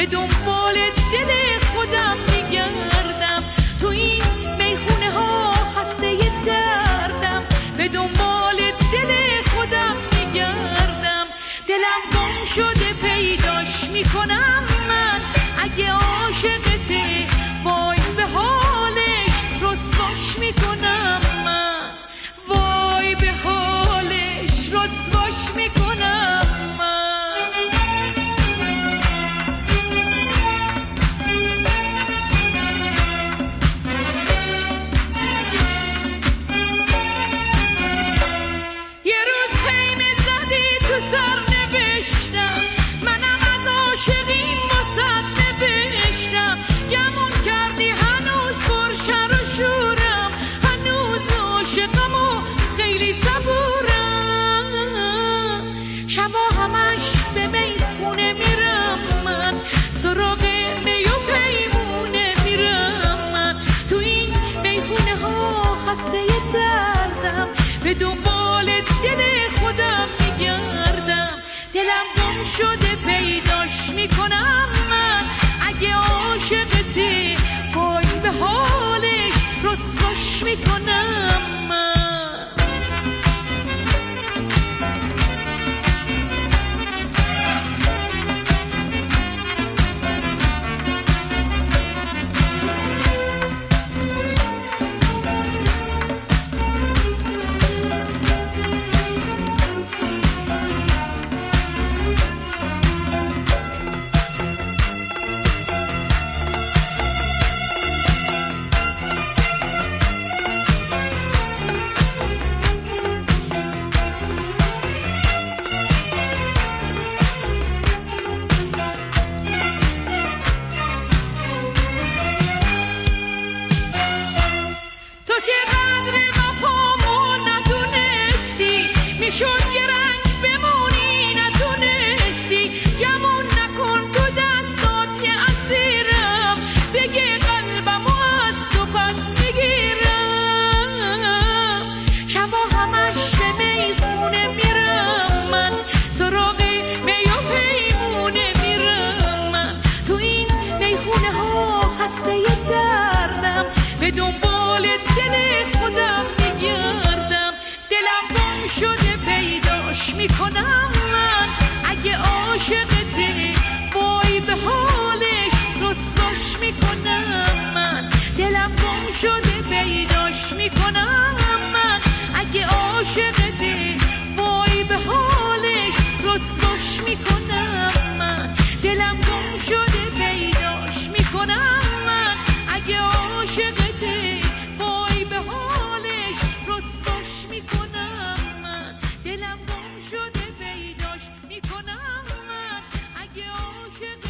به دنبال دل خودم میگردم، تو این میخونه ها خسته دردم، به دنبال دل خودم میگردم، دلم گم شده پیداش میکنم من، اگه عاشقته وای به حالش رسواش میکنم من، وای به حالش رسواش میکنم من. یه روز خیمه زدی تو سر نوشتم، منم از عاشقیم واسد نوشتم، گمون کردی هنوز پرشر و شورم، هنوز عاشقم و خیلی صبورم، شبا همش به میخونه میرم من، سراغ می و پیمونه میرم من، تو این میخونه ها خسته دردم، به دنبال دل خودم میگردم، دلم گم شده پیداش میکنم من، اگه عاشقتی وای به حالش رسواش میکنم من. شد یه رنگ بمونی نتونستی، گمون نکن تو دستات یه اسیرم، بگه قلبمو از تو پس میگیرم، شبا همش به میخونه میرم من، سراغ می و پیمونه میرم من، تو این میخونه ها خسته دردم، به دنبال دل خودم میگردم، دلم گم شده پیداش میکنم من، اگه عاشقتی وای به حالش رسواش میکنم من، دلم گم شده پیداش میکنم من، اگه عاشقتی وای به حالش رسواش میکنم من، دلم گم شده پیداش میکنم من، اگه عاشقتی وای به حالش رسواش میکنم من، دلم گم شده پیداش میکنم من، اگه عاشق